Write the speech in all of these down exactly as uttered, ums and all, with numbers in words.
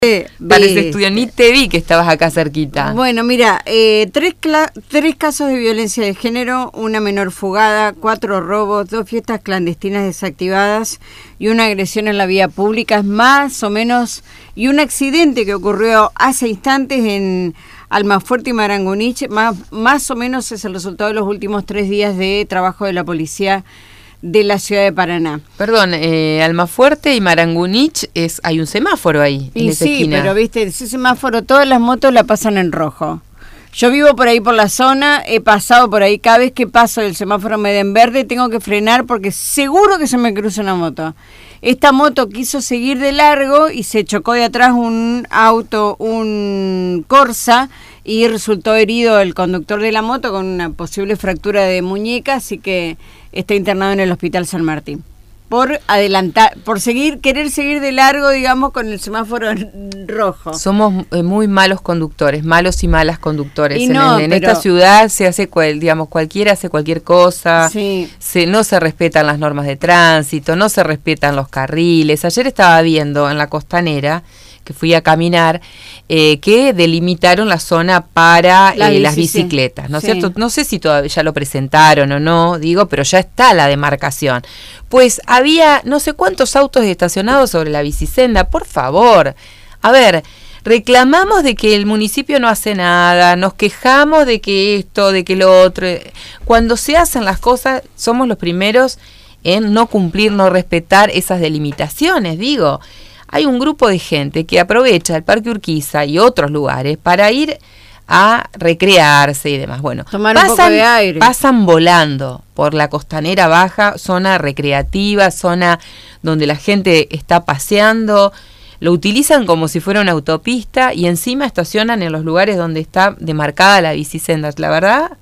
Parece estudio, ni te vi que estabas acá cerquita. Bueno, mira, eh, tres, tres casos de violencia de género, una menor fugada, cuatro robos, dos fiestas clandestinas desactivadas y una agresión en la vía pública, es más o menos, y un accidente que ocurrió hace instantes en Almafuerte y Marangunich, más, más o menos es el resultado de los últimos tres días de trabajo de la policía de la ciudad de Paraná. Perdón, eh, Almafuerte y Marangunich, es, hay un semáforo ahí, y en esa sí, esquina. Pero viste, ese semáforo, todas las motos la pasan en rojo. Yo vivo por ahí por la zona, he pasado por ahí, cada vez que paso el semáforo me da en verde, tengo que frenar porque seguro que se me cruza una moto. Esta moto quiso seguir de largo y se chocó de atrás un auto, un Corsa, y resultó herido el conductor de la moto con una posible fractura de muñeca, así que está internado en el Hospital San Martín. Por adelantar, por seguir, querer seguir de largo, digamos, con el semáforo rojo. Somos eh, muy malos conductores, malos y malas conductores. Y en no, el, en pero... esta ciudad se hace, cual, digamos, cualquiera hace cualquier cosa. Sí. Se, no se respetan las normas de tránsito, no se respetan los carriles. Ayer estaba viendo en la Costanera, que fui a caminar, eh, que delimitaron la zona para la eh, las bici, bicicletas, ¿no es sí. cierto? No sé si todavía ya lo presentaron o no, digo, pero ya está la demarcación. Pues había no sé cuántos autos estacionados sobre la bicisenda, por favor. A ver, reclamamos de que el municipio no hace nada, nos quejamos de que esto, de que lo otro. Cuando se hacen las cosas, somos los primeros en no cumplir, no respetar esas delimitaciones, digo. Hay un grupo de gente que aprovecha el Parque Urquiza y otros lugares para ir a recrearse y demás. Bueno, tomar pasan, un poco de aire. Pasan volando por la Costanera Baja, zona recreativa, zona donde la gente está paseando, lo utilizan como si fuera una autopista y encima estacionan en los lugares donde está demarcada la bicisenda. La verdad,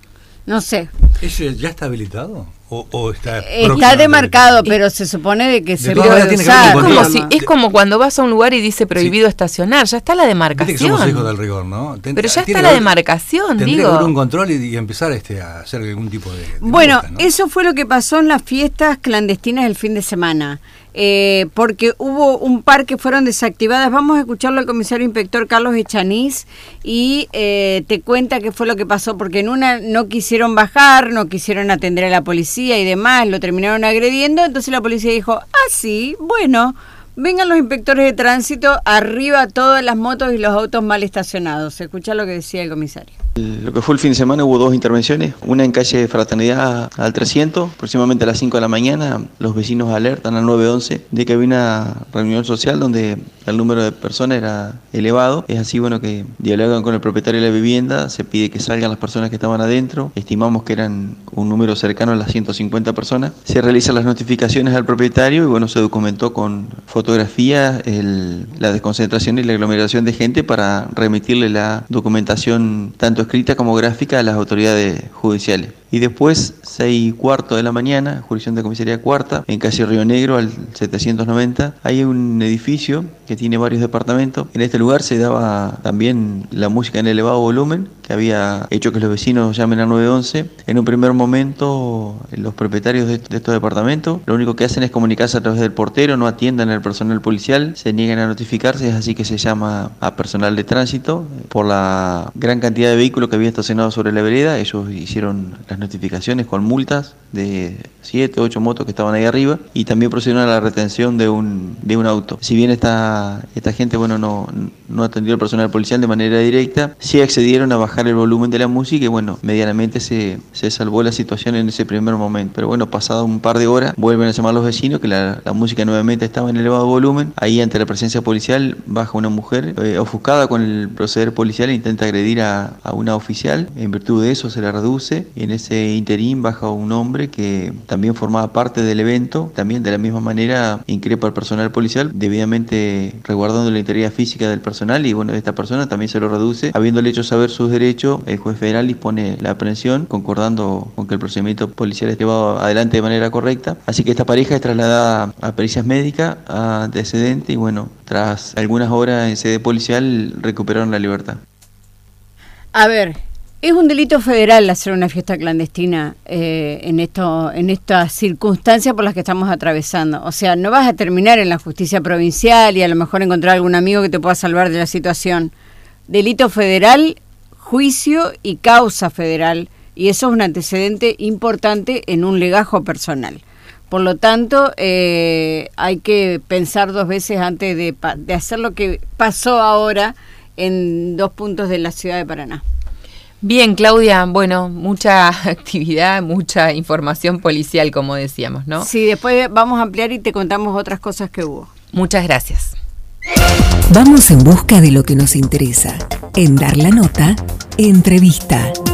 no sé. ¿Eso ya está habilitado? ¿O, o está está demarcado, pero se supone de que de se puede usar. Es como, si, es como cuando vas a un lugar y dice prohibido sí. estacionar, ya está la demarcación. Viste que somos hijos del rigor, ¿no? Ten, pero ya está la haber, demarcación, tendría digo. que haber un control y, y empezar este, a hacer algún tipo de... de bueno, multa, ¿no? Eso fue lo que pasó en las fiestas clandestinas del fin de semana. Eh, porque hubo un par que fueron desactivadas. Vamos a escucharlo al comisario inspector Carlos Echaniz y eh, te cuenta qué fue lo que pasó, porque en una no quisieron bajar, no quisieron atender a la policía y demás, lo terminaron agrediendo, entonces la policía dijo, ah sí, bueno, vengan los inspectores de tránsito, arriba todas las motos y los autos mal estacionados. Escucha lo que decía el comisario. Lo que fue el fin de semana hubo dos intervenciones, una en calle Fraternidad al trescientos, aproximadamente a las cinco de la mañana, los vecinos alertan al nueve once de que había una reunión social donde el número de personas era elevado. Es así, bueno, que dialogan con el propietario de la vivienda, se pide que salgan las personas que estaban adentro, estimamos que eran un número cercano a las ciento cincuenta personas, se realizan las notificaciones al propietario y bueno, se documentó con fotografías el, la desconcentración y la aglomeración de gente para remitirle la documentación tanto escrita como gráfica a las autoridades judiciales. Y después, seis y cuarto de la mañana, jurisdicción de comisaría cuarta, en calle Río Negro, al setecientos noventa, hay un edificio que tiene varios departamentos. En este lugar se daba también la música en elevado volumen, que había hecho que los vecinos llamen al nueve once. En un primer momento, los propietarios de estos departamentos, lo único que hacen es comunicarse a través del portero, no atiendan al personal policial, se niegan a notificarse, es así que se llama a personal de tránsito. Por la gran cantidad de vehículos que había estacionados sobre la vereda, ellos hicieron las notificaciones con multas de siete, ocho motos que estaban ahí arriba y también procedieron a la retención de un de un auto. Si bien esta esta gente bueno no, no atendió al personal policial de manera directa, sí accedieron a bajar el volumen de la música y bueno, medianamente se, se salvó la situación en ese primer momento. Pero bueno, pasado un par de horas, vuelven a llamar los vecinos que la, la música nuevamente estaba en elevado volumen. Ahí ante la presencia policial baja una mujer eh, ofuscada con el proceder policial e intenta agredir a, a una oficial. En virtud de eso se la reduce y en ese interín baja un hombre que también formaba parte del evento, también de la misma manera increpa al personal policial, debidamente resguardando la integridad física del personal y bueno, esta persona también se lo reduce. Habiéndole hecho saber sus derechos, el juez federal dispone la aprehensión, concordando con que el procedimiento policial esté llevado adelante de manera correcta. Así que esta pareja es trasladada a pericias médicas, a antecedente y bueno, tras algunas horas en sede policial recuperaron la libertad. A ver, Es un delito federal hacer una fiesta clandestina eh, en esto, en estas circunstancias por las que estamos atravesando. O sea, no vas a terminar en la justicia provincial y a lo mejor encontrar algún amigo que te pueda salvar de la situación. Delito federal, juicio y causa federal, y eso es un antecedente importante en un legajo personal. Por lo tanto, eh, hay que pensar dos veces antes de, de hacer lo que pasó ahora en dos puntos de la ciudad de Paraná. Bien, Claudia, bueno, mucha actividad, mucha información policial, como decíamos, ¿no? Sí, después vamos a ampliar y te contamos otras cosas que hubo. Muchas gracias. Vamos en busca de lo que nos interesa. En Dar la Nota, entrevista.